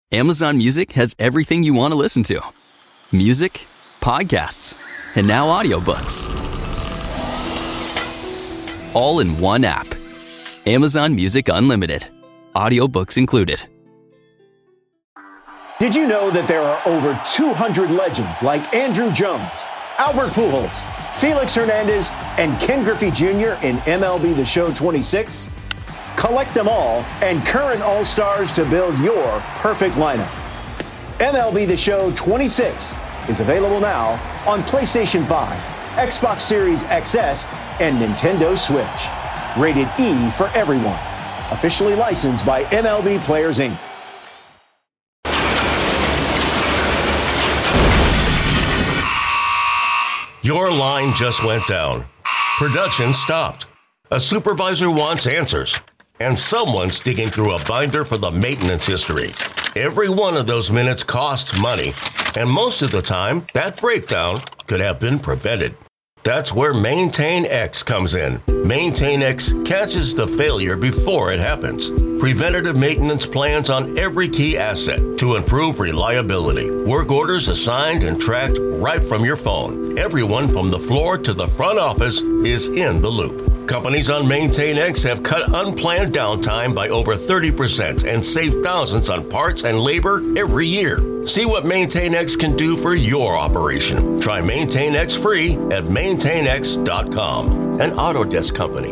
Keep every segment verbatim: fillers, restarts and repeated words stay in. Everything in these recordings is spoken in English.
Amazon Music has everything you want to listen to. Music, podcasts, and now audiobooks. All in one app. Amazon Music Unlimited. Audiobooks included. Did you know that there are over two hundred legends like Andrew Jones, Albert Pujols, Felix Hernandez, and Ken Griffey Junior in M L B The Show twenty-six? Collect them all and current All-Stars to build your perfect lineup. M L B The Show twenty-six is available now on PlayStation five, Xbox Series X S, and Nintendo Switch. Rated E for everyone. Officially licensed by M L B Players, Incorporated. Your line just went down. Production stopped. A supervisor wants answers. And someone's digging through a binder for the maintenance history. Every one of those minutes costs money. And most of the time, that breakdown could have been prevented. That's where MaintainX comes in. MaintainX catches the failure before it happens. Preventative maintenance plans on every key asset to improve reliability. Work orders assigned and tracked right from your phone. Everyone from the floor to the front office is in the loop. Companies on MaintainX have cut unplanned downtime by over thirty percent and saved thousands on parts and labor every year. See what MaintainX can do for your operation. Try MaintainX free at maintain x dot com, an Autodesk company.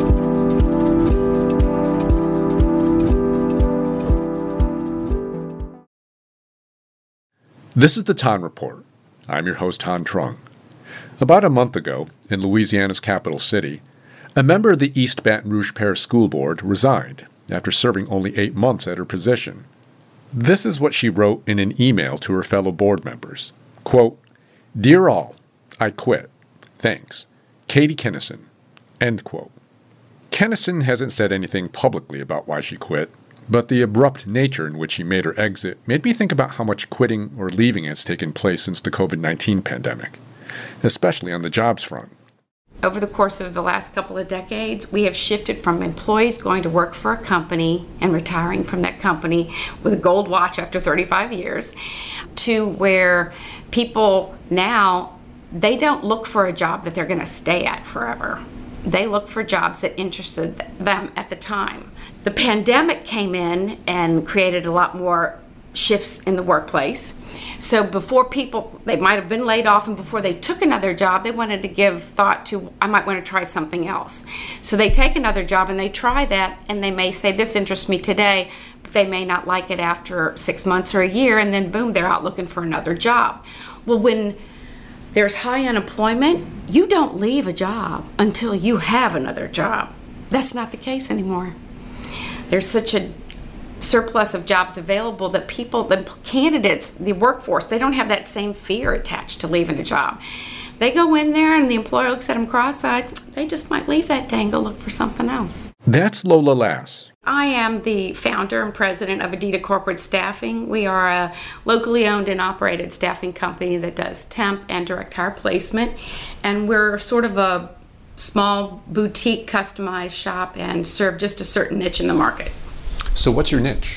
This is the Ton Report. I'm your host, Han Trung. About a month ago, in Louisiana's capital city, a member of the East Baton Rouge Parish School Board resigned after serving only eight months at her position. This is what she wrote in an email to her fellow board members. Quote, "Dear all, I quit. Thanks. Katie Kennison." End quote. Kennison hasn't said anything publicly about why she quit, but the abrupt nature in which she made her exit made me think about how much quitting or leaving has taken place since the covid nineteen pandemic, especially on the jobs front. Over the course of the last couple of decades, we have shifted from employees going to work for a company and retiring from that company with a gold watch after thirty-five years to where people now, they don't look for a job that they're going to stay at forever. They look for jobs that interested them at the time. The pandemic came in and created a lot more shifts in the workplace. So before people, they might have been laid off, and before they took another job, they wanted to give thought to, I might want to try something else. So they take another job and they try that, and they may say, this interests me today, but they may not like it after six months or a year, and then boom, they're out looking for another job. Well, when there's high unemployment, you don't leave a job until you have another job. That's not the case anymore. There's such a surplus of jobs available that people, the candidates, the workforce, they don't have that same fear attached to leaving a job. They go in there and the employer looks at them cross-eyed, they just might leave that day and go look for something else. That's Lola Lass. I am the founder and president of Adida Corporate Staffing. We are a locally owned and operated staffing company that does temp and direct hire placement, and we're sort of a small boutique customized shop and serve just a certain niche in the market. So what's your niche?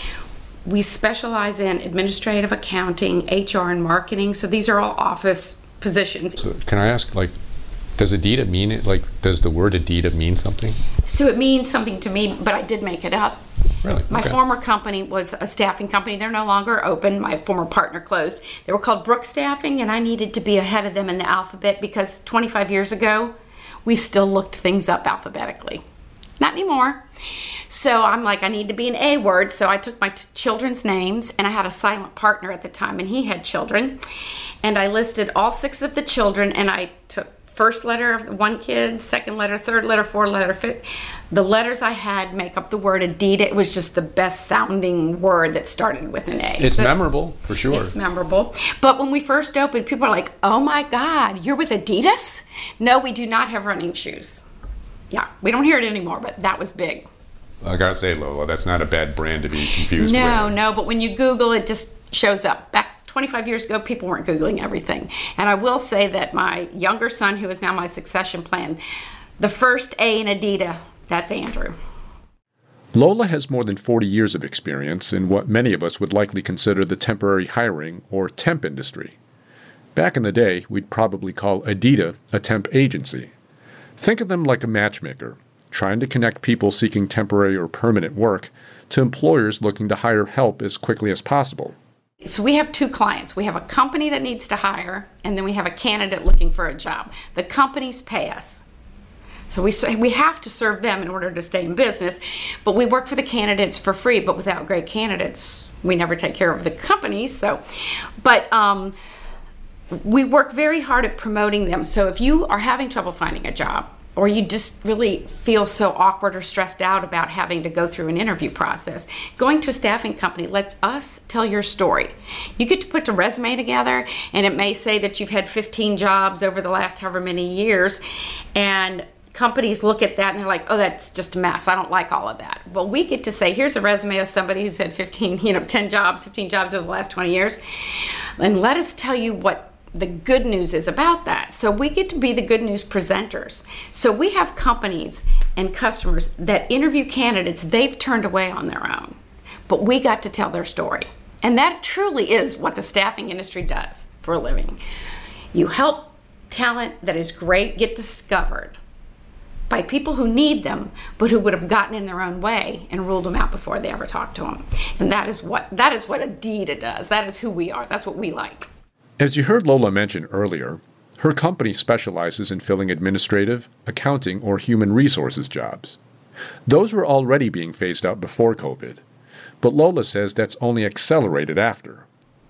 We specialize in administrative accounting, H R, and marketing. So these are all office positions. So can I ask, like, does Adida mean it? Like, does the word Adida mean something? So it means something to me, but I did make it up. Really? My Okay. former company was a staffing company. They're no longer open. My former partner closed. They were called Brooks Staffing, and I needed to be ahead of them in the alphabet because twenty-five years ago, we still looked things up alphabetically. Not anymore. So I'm like, I need to be an A word. So I took my t- children's names, and I had a silent partner at the time, and he had children. And I listed all six of the children, and I took first letter of one kid, second letter, third letter, fourth letter, fifth. The letters I had make up the word Adida. It was just the best sounding word that started with an A. It's so memorable, for sure. It's memorable. But when we first opened, people were like, oh my God, you're with Adidas? No, we do not have running shoes. Yeah, we don't hear it anymore, but that was big. I gotta say, Lola, that's not a bad brand to be confused No, with. no, but when you Google, it just shows up. Back twenty-five years ago, people weren't Googling everything. And I will say that my younger son, who is now my succession plan, the first A in Adida, that's Andrew. Lola has more than forty years of experience in what many of us would likely consider the temporary hiring or temp industry. Back in the day, we'd probably call Adida a temp agency. Think of them like a matchmaker, trying to connect people seeking temporary or permanent work to employers looking to hire help as quickly as possible. So we have two clients. We have a company that needs to hire, and then we have a candidate looking for a job. The companies pay us. So we we have to serve them in order to stay in business, but we work for the candidates for free, but without great candidates, we never take care of the companies. So, but um, we work very hard at promoting them. So if you are having trouble finding a job, or you just really feel so awkward or stressed out about having to go through an interview process, going to a staffing company lets us tell your story. You get to put a resume together, and it may say that you've had fifteen jobs over the last however many years, and companies look at that and they're like, oh, that's just a mess. I don't like all of that. Well, we get to say, here's a resume of somebody who's had fifteen, you know, ten jobs, fifteen jobs over the last twenty years, and let us tell you what the good news is about that. So we get to be the good news presenters. So we have companies and customers that interview candidates they've turned away on their own, but we got to tell their story. And that truly is what the staffing industry does for a living. You help talent that is great get discovered by people who need them, but who would have gotten in their own way and ruled them out before they ever talked to them. And that is what that is what Adida does. That is who we are. That's what we like. As you heard Lola mention earlier, her company specializes in filling administrative, accounting, or human resources jobs. Those were already being phased out before COVID, but Lola says that's only accelerated after.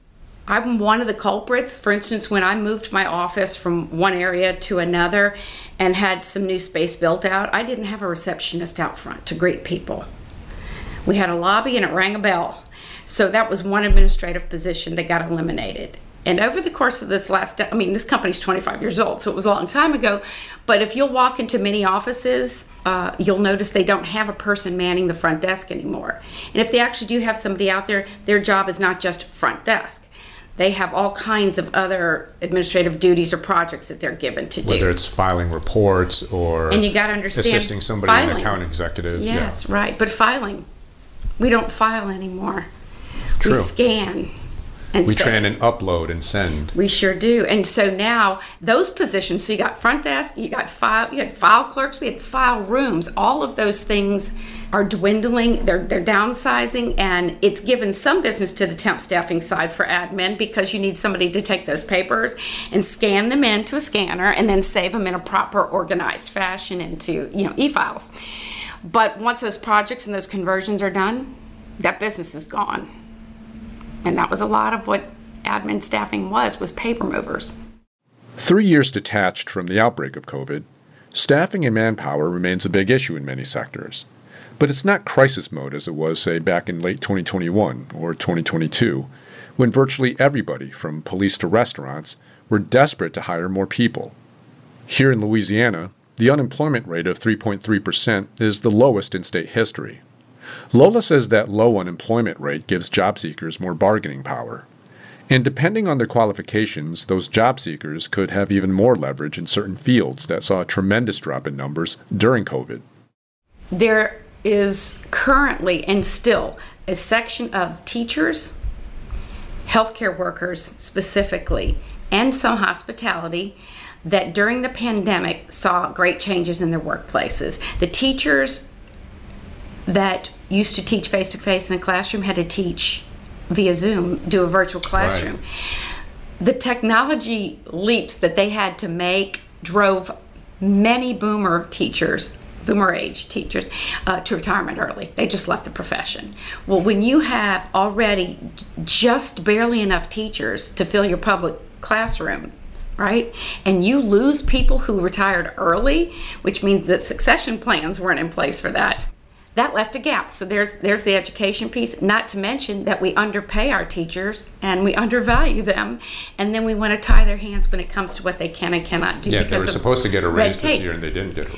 I'm one of the culprits. For instance, when I moved my office from one area to another and had some new space built out, I didn't have a receptionist out front to greet people. We had a lobby and it rang a bell. So that was one administrative position that got eliminated. And over the course of this last, I mean, this company's twenty-five years old, so it was a long time ago. But if you'll walk into many offices, uh, you'll notice they don't have a person manning the front desk anymore. And if they actually do have somebody out there, their job is not just front desk. They have all kinds of other administrative duties or projects that they're given to do. Whether it's filing reports or and you got to understand assisting somebody, filing. An account executive. Yes, yeah. Right. But filing, we don't file anymore. True. We scan. And we save. try and upload and send. We sure do. And so now those positions, so you got front desk, you got file, you had file clerks, we had file rooms. All of those things are dwindling. They're they're downsizing, and it's given some business to the temp staffing side for admin because you need somebody to take those papers and scan them into a scanner and then save them in a proper organized fashion into, you know, e-files. But once those projects and those conversions are done, that business is gone. And that was a lot of what admin staffing was, was paper movers. Three years detached from the outbreak of COVID, staffing and manpower remains a big issue in many sectors. But it's not crisis mode as it was, say, back in late twenty twenty-one or twenty twenty-two, when virtually everybody, from police to restaurants, were desperate to hire more people. Here in Louisiana, the unemployment rate of three point three percent is the lowest in state history. Lola says that low unemployment rate gives job seekers more bargaining power. And depending on their qualifications, those job seekers could have even more leverage in certain fields that saw a tremendous drop in numbers during COVID. There is currently and still a section of teachers, healthcare workers specifically, and some hospitality that during the pandemic saw great changes in their workplaces. The teachers that used to teach face-to-face in a classroom had to teach via Zoom, do a virtual classroom. Right. The technology leaps that they had to make drove many boomer teachers, boomer age teachers, uh, to retirement early. They just left the profession. Well, when you have already just barely enough teachers to fill your public classrooms, right? And you lose people who retired early, which means that succession plans weren't in place for that. That left a gap. So there's there's the education piece, not to mention that we underpay our teachers and we undervalue them, and then we want to tie their hands when it comes to what they can and cannot do. Yeah, they were supposed to get a raise this tape. year and they didn't get a raise.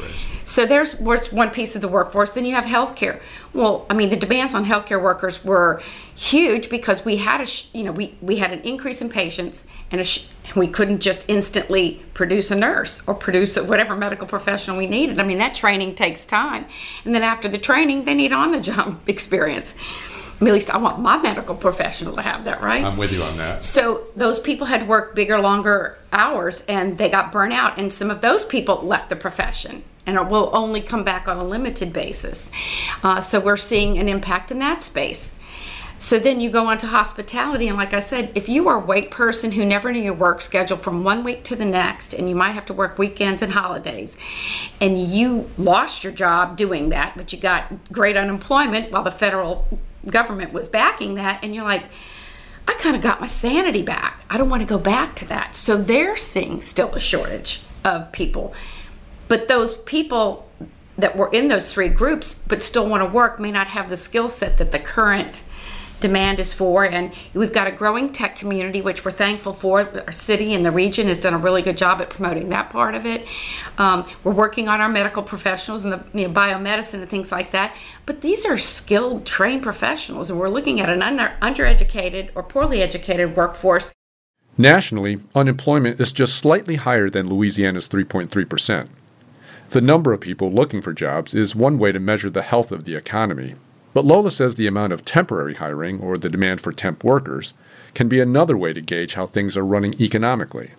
So there's what's one piece of the workforce. Then you have healthcare. Well, I mean, the demands on healthcare workers were huge because we had a, sh- you know, we, we had an increase in patients, and a sh- we couldn't just instantly produce a nurse or produce a, whatever medical professional we needed. I mean, that training takes time, and then after the training, they need on-the-job experience. I mean, at least I want my medical professional to have that, right? I'm with you on that. So those people had worked bigger, longer hours, and they got burnt out, and some of those people left the profession and will only come back on a limited basis. Uh, so we're seeing an impact in that space. So then you go on to hospitality, and like I said, if you are a wait person who never knew your work schedule from one week to the next, and you might have to work weekends and holidays, and you lost your job doing that, but you got great unemployment while the federal government was backing that, and you're like, I kind of got my sanity back. I don't want to go back to that. So they're seeing still a shortage of people. But those people that were in those three groups but still want to work may not have the skill set that the current demand is for. And we've got a growing tech community, which we're thankful for. Our city and the region has done a really good job at promoting that part of it. Um, we're working on our medical professionals and the you know, biomedicine and things like that. But these are skilled, trained professionals, and we're looking at an under, undereducated or poorly educated workforce. Nationally, unemployment is just slightly higher than Louisiana's three point three percent. The number of people looking for jobs is one way to measure the health of the economy. But Lola says the amount of temporary hiring, or the demand for temp workers, can be another way to gauge how things are running economically.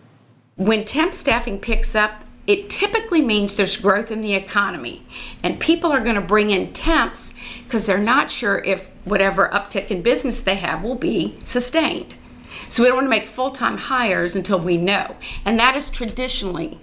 When temp staffing picks up, it typically means there's growth in the economy. And people are going to bring in temps because they're not sure if whatever uptick in business they have will be sustained. So we don't want to make full-time hires until we know. And that has traditionally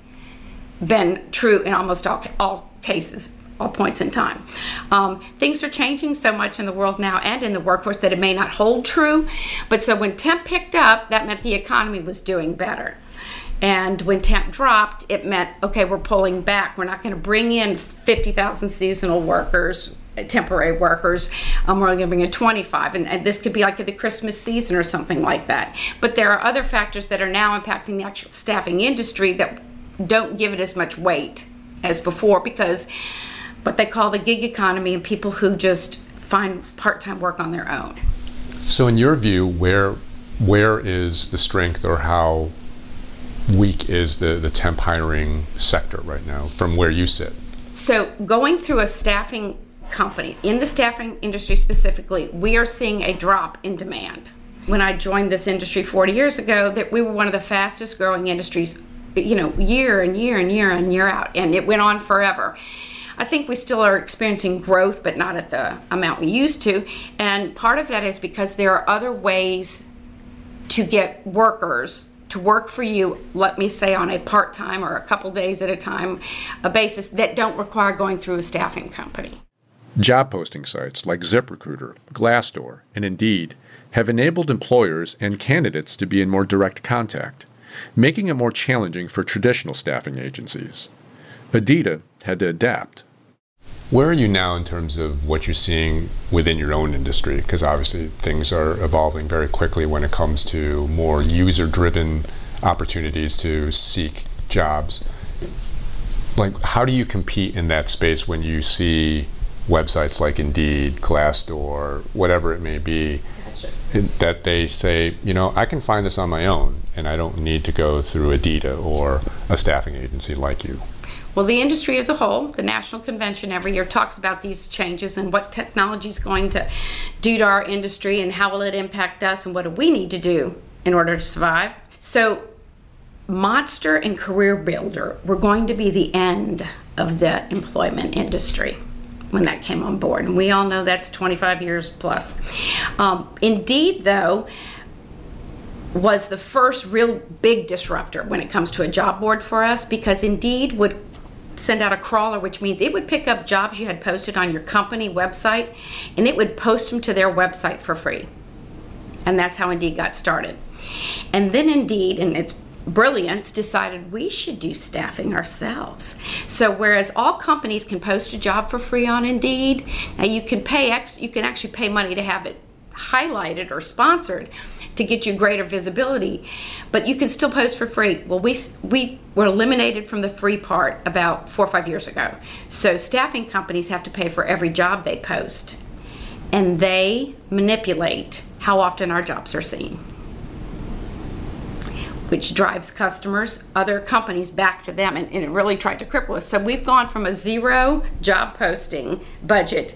been true in almost all, all cases. All points in time. Um, things are changing so much in the world now and in the workforce that it may not hold true. But so when temp picked up, that meant the economy was doing better. And when temp dropped, it meant, okay, we're pulling back. We're not going to bring in fifty thousand seasonal workers, temporary workers. Um, we're only going to bring in twenty-five. And, and this could be like at the Christmas season or something like that. But there are other factors that are now impacting the actual staffing industry that don't give it as much weight as before, because what they call the gig economy and people who just find part-time work on their own. So in your view, where where is the strength, or how weak is the, the temp hiring sector right now from where you sit? So going through a staffing company, in the staffing industry specifically, we are seeing a drop in demand. When I joined this industry forty years ago, that we were one of the fastest growing industries, you know, year and year and year and year out, and it went on forever. I think we still are experiencing growth, but not at the amount we used to. And part of that is because there are other ways to get workers to work for you, let me say on a part-time or a couple days at a time, a basis that don't require going through a staffing company. Job posting sites like ZipRecruiter, Glassdoor, and Indeed have enabled employers and candidates to be in more direct contact, making it more challenging for traditional staffing agencies. Adida had to adapt. Where are you now in terms of what you're seeing within your own industry? Because obviously things are evolving very quickly when it comes to more user-driven opportunities to seek jobs. Like, how do you compete in that space when you see websites like Indeed, Glassdoor, whatever it may be, that they say, you know, I can find this on my own and I don't need to go through Adida or a staffing agency like you? Well, the industry as a whole, the National Convention every year talks about these changes and what technology is going to do to our industry and how will it impact us and what do we need to do in order to survive. So Monster and Career Builder were going to be the end of the employment industry when that came on board. And we all know that's twenty-five years plus. Um, Indeed, though, was the first real big disruptor when it comes to a job board for us, because Indeed would send out a crawler, which means it would pick up jobs you had posted on your company website and it would post them to their website for free. And that's how Indeed got started. And then Indeed, and its brilliance, decided we should do staffing ourselves. So whereas all companies can post a job for free on Indeed, now you can pay ex, you can actually pay money to have it highlighted or sponsored to get you greater visibility, but you can still post for free. Well, we we were eliminated from the free part about four or five years ago. So staffing companies have to pay for every job they post, and they manipulate how often our jobs are seen, which drives customers, other companies back to them, and, and it really tried to cripple us. So we've gone from a zero job posting budget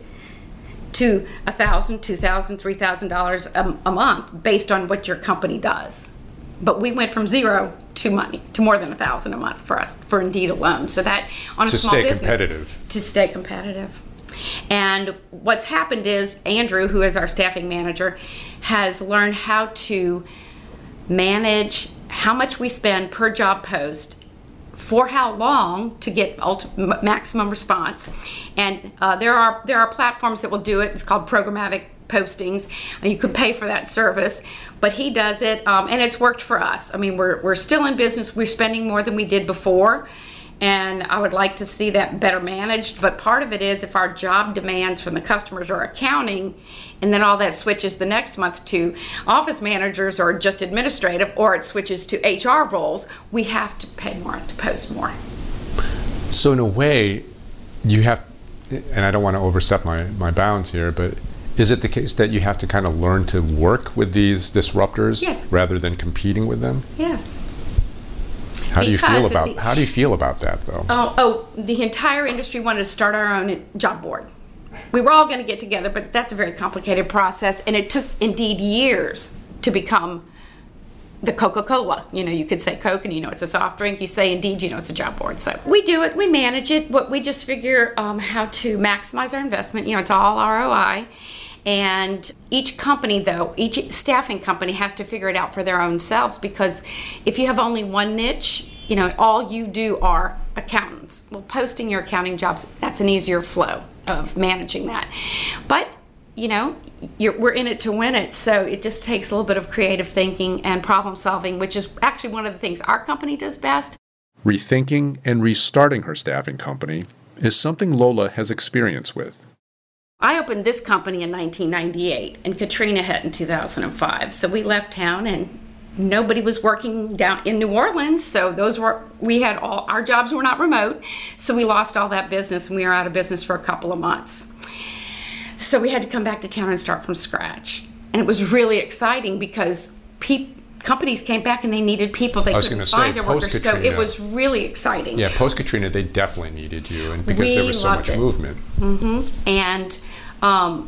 to a thousand, two thousand, three thousand dollars a month based on what your company does. But we went from zero to money to more than a thousand a month for us, for Indeed alone. So that on a to small stay business competitive. to stay competitive. And what's happened is Andrew, who is our staffing manager, has learned how to manage how much we spend per job post, for how long to get ultimate, maximum response. And uh, there are there are platforms that will do it. It's called programmatic postings, and you can pay for that service. But he does it, um, and it's worked for us. I mean, we're we're still in business. We're spending more than we did before, and I would like to see that better managed. But part of it is if our job demands from the customers are accounting, and then all that switches the next month to office managers or just administrative, or it switches to H R roles, we have to pay more to post more. So in a way, you have, and I don't want to overstep my, my bounds here, but is it the case that you have to kind of learn to work with these disruptors Yes. rather than competing with them? Yes. How do you feel Because about the- how do you feel about that though? Oh, oh, the entire industry wanted to start our own job board. We were all going to get together, but that's a very complicated process, and it took Indeed years to become the Coca-Cola. You know, you could say Coke and you know it's a soft drink. You say Indeed, you know it's a job board. So we do it, we manage it, but we just figure um, how to maximize our investment. You know, it's all R O I. And each company, though, each staffing company has to figure it out for their own selves, because if you have only one niche, you know, all you do are accountants. Well, posting your accounting jobs, that's an easier flow of managing that. But, you know, you're, we're in it to win it, so it just takes a little bit of creative thinking and problem solving, which is actually one of the things our company does best. Rethinking and restarting her staffing company is something Lola has experience with. I opened this company in nineteen ninety-eight, and Katrina hit in two thousand five. So we left town, and nobody was working down in New Orleans. So those were, we had all, our jobs were not remote. So we lost all that business, and we were out of business for a couple of months. So we had to come back to town and start from scratch. And it was really exciting because people, companies came back and they needed people. They I was couldn't gonna find say, their workers. So it post-Katrina- was really exciting. Yeah, post-Katrina, they definitely needed you, and because We there was so loved much it. movement. Mm-hmm. And um,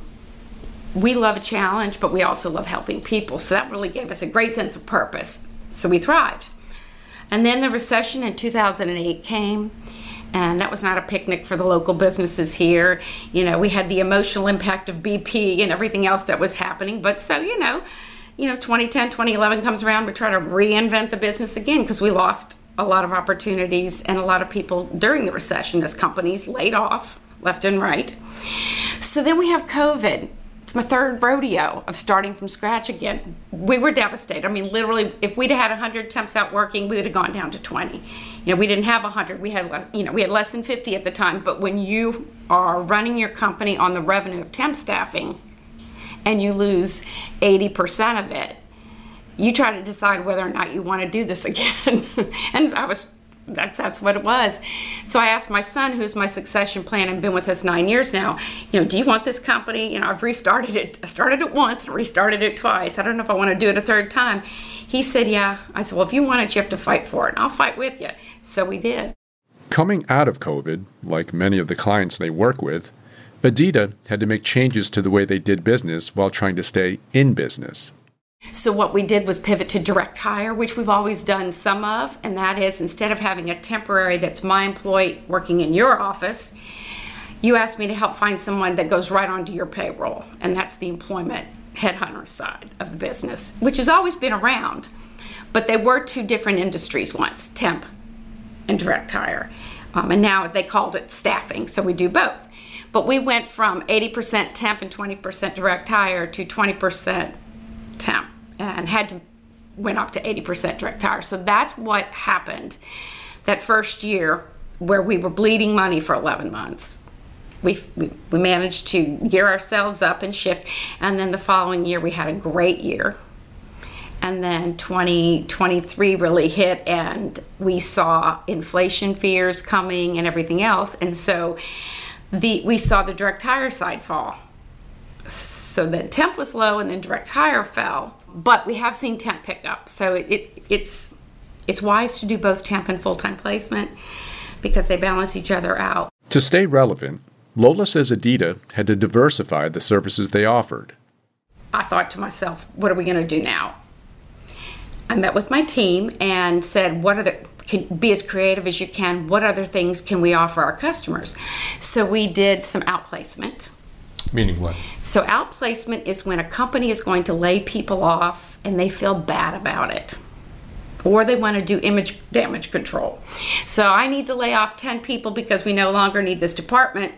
we love a challenge, but we also love helping people. So that really gave us a great sense of purpose. So we thrived. And then the recession in two thousand eight came, and that was not a picnic for the local businesses here. You know, we had the emotional impact of B P and everything else that was happening. But so, you know, you know, twenty ten, twenty eleven comes around, we try to reinvent the business again because we lost a lot of opportunities and a lot of people during the recession as companies laid off left and right. So then we have COVID. It's my third rodeo of starting from scratch again. We were devastated. I mean, literally, if we'd had one hundred temps out working, we would have gone down to twenty. You know, we didn't have one hundred. We had, le- you know, we had less than fifty at the time. But when you are running your company on the revenue of temp staffing, and you lose eighty percent of it, you try to decide whether or not you want to do this again. And I was, that's that's what it was. So I asked my son, who's my succession plan and been with us nine years now, you know, do you want this company? You know, I've restarted it. I started it once and restarted it twice. I don't know if I want to do it a third time. He said, yeah. I said, well, if you want it, you have to fight for it. And I'll fight with you. So we did. Coming out of COVID, like many of the clients they work with, Adida had to make changes to the way they did business while trying to stay in business. So what we did was pivot to direct hire, which we've always done some of, and that is instead of having a temporary that's my employee working in your office, you asked me to help find someone that goes right onto your payroll, and that's the employment headhunter side of the business, which has always been around, but they were two different industries once, temp and direct hire, um, and now they called it staffing, so we do both. But we went from eighty percent temp and twenty percent direct hire to twenty percent temp, and had to went up to eighty percent direct hire. So that's what happened that first year where we were bleeding money for eleven months. we, we we managed to gear ourselves up and shift. And then the following year, we had a great year. And then twenty twenty-three really hit, and we saw inflation fears coming and everything else. And so the we saw the direct hire side fall. So then temp was low, and then direct hire fell. But we have seen temp pick up. So it, it it's it's wise to do both temp and full-time placement because they balance each other out. To stay relevant, Lola says Adidas had to diversify the services they offered. I thought to myself, what are we going to do now? I met with my team and said, what are the, can be as creative as you can. What other things can we offer our customers? So we did some outplacement. Meaning what? So outplacement is when a company is going to lay people off and they feel bad about it. Or they want to do image damage control. So I need to lay off ten people because we no longer need this department.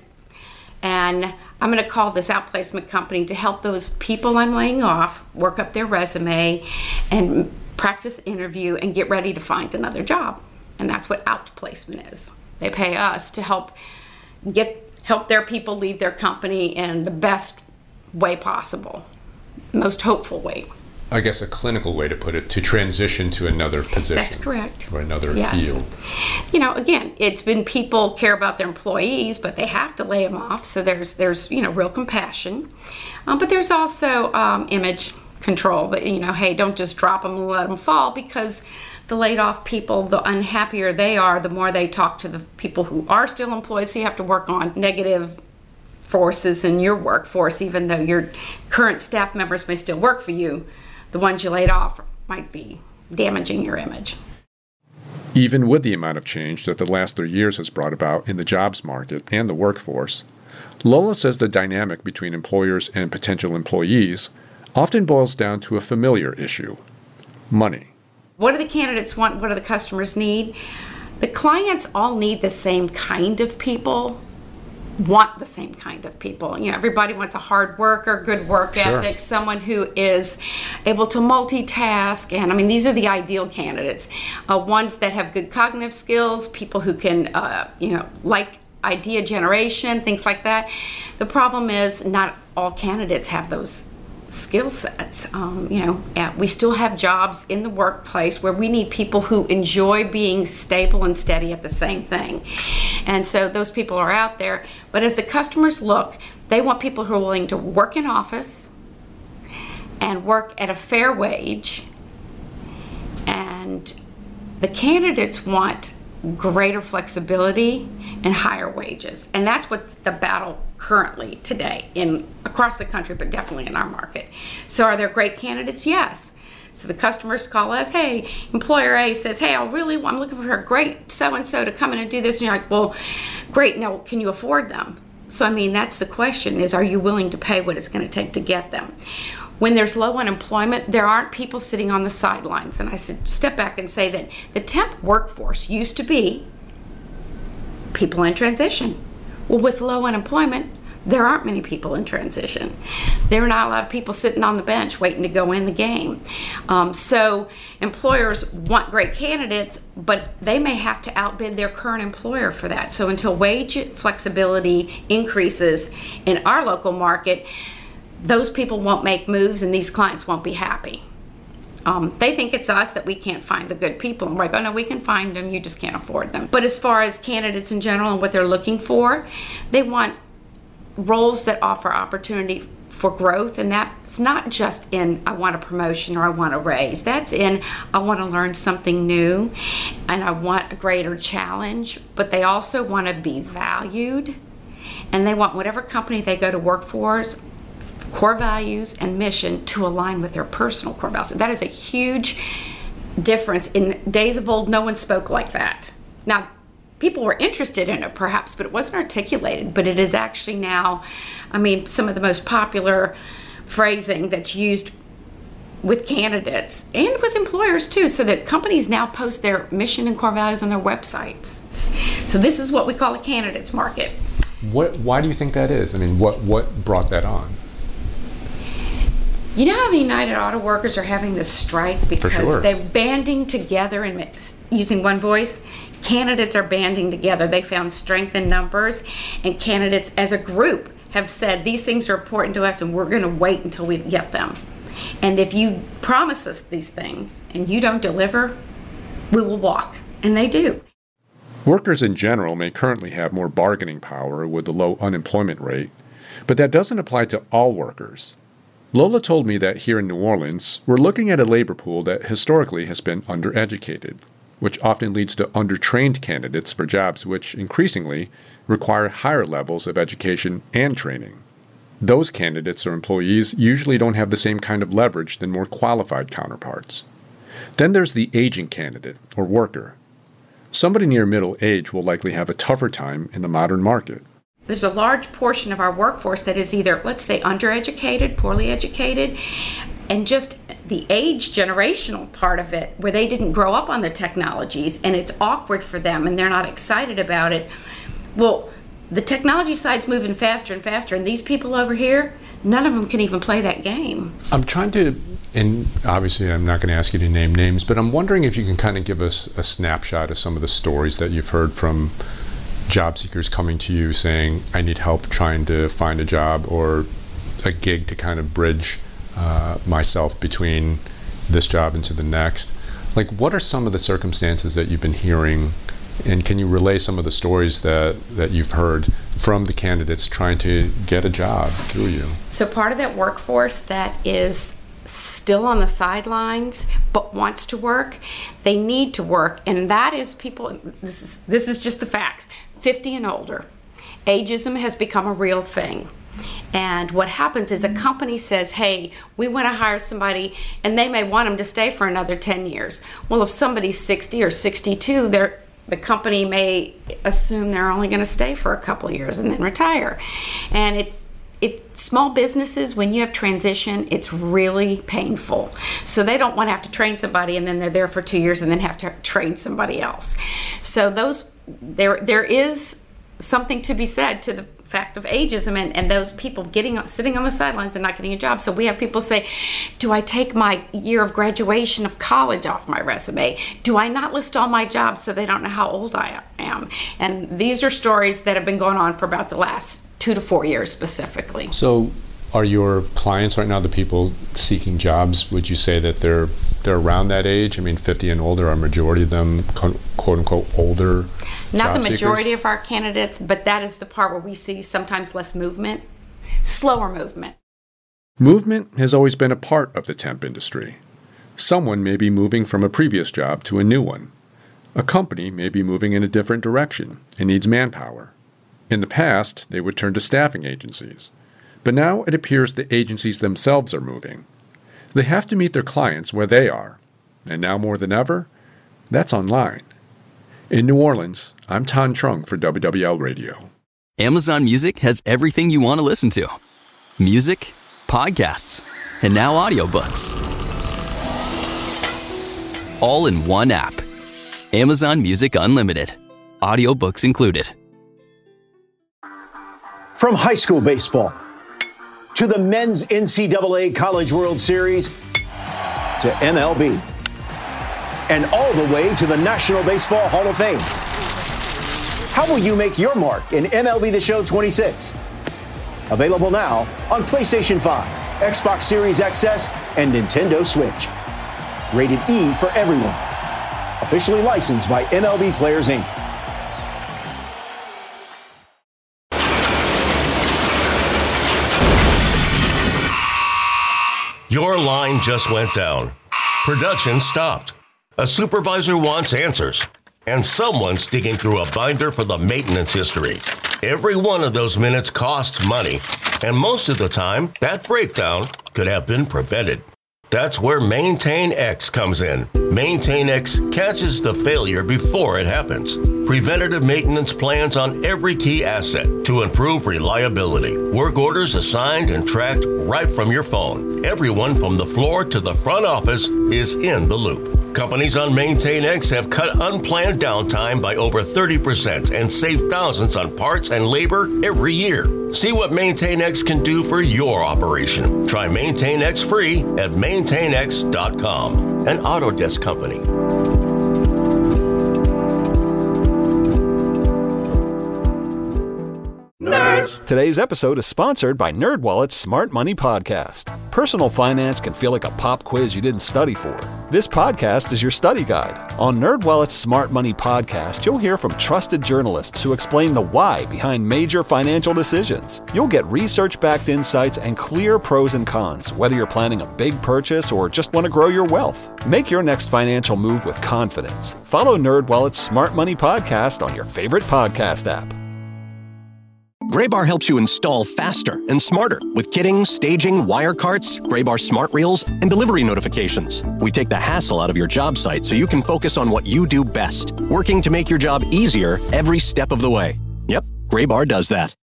And I'm going to call this outplacement company to help those people I'm laying off work up their resume and practice interview and get ready to find another job. And that's what outplacement is. They pay us to help get help their people leave their company in the best way possible, most hopeful way. I guess a clinical way to put it, to transition to another position. That's correct. Or another yes. field. You know, again, it's been people care about their employees, but they have to lay them off. So there's, there's you know, real compassion. Um, but there's also um, image control. That, you know, hey, don't just drop them and let them fall, because the laid off people, the unhappier they are, the more they talk to the people who are still employed. So you have to work on negative forces in your workforce, even though your current staff members may still work for you. The ones you laid off might be damaging your image. Even with the amount of change that the last three years has brought about in the jobs market and the workforce, Lola says the dynamic between employers and potential employees often boils down to a familiar issue: money. What do the candidates want? What do the customers need? The clients all need the same kind of people, want the same kind of people. You know, everybody wants a hard worker, good work Sure. ethic, someone who is able to multitask. And I mean, these are the ideal candidates. Uh, ones that have good cognitive skills, people who can, uh, you know, like idea generation, things like that. The problem is not all candidates have those skill sets. Um, you know, yeah, we still have jobs in the workplace where we need people who enjoy being stable and steady at the same thing. And so those people are out there. But as the customers look, they want people who are willing to work in office and work at a fair wage. And the candidates want greater flexibility and higher wages. And that's what the battle currently today in across the country, but definitely in our market. So are there great candidates? Yes. So the customers call us, hey, employer A says, hey, I really I'm looking for a great so-and-so to come in and do this. And you're like, well, great, now can you afford them? So I mean, that's the question, is are you willing to pay what it's going to take to get them? When there's low unemployment, there aren't people sitting on the sidelines. And I said, step back and say that the temp workforce used to be people in transition. Well, with low unemployment, there aren't many people in transition. There are not a lot of people sitting on the bench waiting to go in the game. Um, so employers want great candidates, but they may have to outbid their current employer for that. So until wage flexibility increases in our local market, those people won't make moves and these clients won't be happy. Um, they think it's us that we can't find the good people. And we're like, oh no, we can find them, you just can't afford them. But as far as candidates in general and what they're looking for, they want roles that offer opportunity for growth. And that's not just in, I want a promotion or I want a raise. That's in, I want to learn something new and I want a greater challenge. But they also want to be valued. And they want whatever company they go to work for's core values and mission to align with their personal core values. That is a huge difference. In days of old, no one spoke like that. Now, people were interested in it perhaps, but it wasn't articulated. But it is actually now, I mean, some of the most popular phrasing that's used with candidates and with employers too, so that companies now post their mission and core values on their websites. So this is what we call a candidates market. What? Why do you think that is? I mean, what what brought that on? You know how the United Auto Workers are having this strike because sure. they're banding together and using one voice? Candidates are banding together. They found strength in numbers, and candidates as a group have said these things are important to us and we're going to wait until we get them. And if you promise us these things and you don't deliver, we will walk. And they do. Workers in general may currently have more bargaining power with the low unemployment rate, but that doesn't apply to all workers. Lola told me that here in New Orleans, we're looking at a labor pool that historically has been undereducated, which often leads to undertrained candidates for jobs which increasingly require higher levels of education and training. Those candidates or employees usually don't have the same kind of leverage than more qualified counterparts. Then there's the aging candidate or worker. Somebody near middle age will likely have a tougher time in the modern market. There's a large portion of our workforce that is either, let's say, undereducated, poorly educated, and just the age generational part of it, where they didn't grow up on the technologies and it's awkward for them and they're not excited about it. Well, the technology side's moving faster and faster, and these people over here, none of them can even play that game. I'm trying to, and obviously I'm not going to ask you to name names, but I'm wondering if you can kind of give us a snapshot of some of the stories that you've heard from job seekers coming to you saying, I need help trying to find a job or a gig to kind of bridge uh, myself between this job into the next. Like, what are some of the circumstances that you've been hearing, and can you relay some of the stories that, that you've heard from the candidates trying to get a job through you? So part of that workforce that is still on the sidelines but wants to work, they need to work, and that is people, this is, this is just the facts, fifty and older. Ageism has become a real thing. And what happens is a company says, hey, we want to hire somebody, and they may want them to stay for another ten years. Well, if somebody's sixty or sixty-two, they're the company may assume they're only going to stay for a couple of years and then retire. And it, it, small businesses, when you have transition, it's really painful. So they don't want to have to train somebody and then they're there for two years and then have to train somebody else. So those, there, there is something to be said to the fact of ageism and, and those people getting sitting on the sidelines and not getting a job. So we have people say, do I take my year of graduation of college off my resume? Do I not list all my jobs so they don't know how old I am? And these are stories that have been going on for about the last two to four years specifically. So are your clients right now, the people seeking jobs, would you say that they're they're around that age? I mean, fifty and older, are a majority of them quote unquote older? Not the majority of our candidates, but that is the part where we see sometimes less movement, slower movement. Movement has always been a part of the temp industry. Someone may be moving from a previous job to a new one. A company may be moving in a different direction and needs manpower. In the past, they would turn to staffing agencies. But now it appears the agencies themselves are moving. They have to meet their clients where they are. And now more than ever, that's online. In New Orleans, I'm Tan Trung for W W L Radio. Amazon Music has everything you want to listen to. Music, podcasts, and now audiobooks. All in one app. Amazon Music Unlimited. Audiobooks included. From high school baseball to the men's N C double A College World Series to M L B and all the way to the National Baseball Hall of Fame. How will you make your mark in M L B The Show twenty-six? Available now on PlayStation five, Xbox Series X S, and Nintendo Switch. Rated E for everyone. Officially licensed by M L B Players, Incorporated. Your line just went down. Production stopped. A supervisor wants answers. And someone's digging through a binder for the maintenance history. Every one of those minutes costs money. And most of the time, that breakdown could have been prevented. That's where MaintainX comes in. MaintainX catches the failure before it happens. Preventative maintenance plans on every key asset to improve reliability. Work orders assigned and tracked right from your phone. Everyone from the floor to the front office is in the loop. Companies on MaintainX have cut unplanned downtime by over thirty percent and saved thousands on parts and labor every year. See what MaintainX can do for your operation. Try MaintainX free at maintain x dot com, an Autodesk company. goals. Today's episode is sponsored by NerdWallet's Smart Money Podcast. Personal finance can feel like a pop quiz you didn't study for. This podcast is your study guide. On NerdWallet's Smart Money Podcast, you'll hear from trusted journalists who explain the why behind major financial decisions. You'll get research-backed insights and clear pros and cons, whether you're planning a big purchase or just want to grow your wealth. Make your next financial move with confidence. Follow NerdWallet's Smart Money Podcast on your favorite podcast app. Graybar helps you install faster and smarter with kitting, staging, wire carts, Graybar smart reels, and delivery notifications. We take the hassle out of your job site so you can focus on what you do best, working to make your job easier every step of the way. Yep, Graybar does that.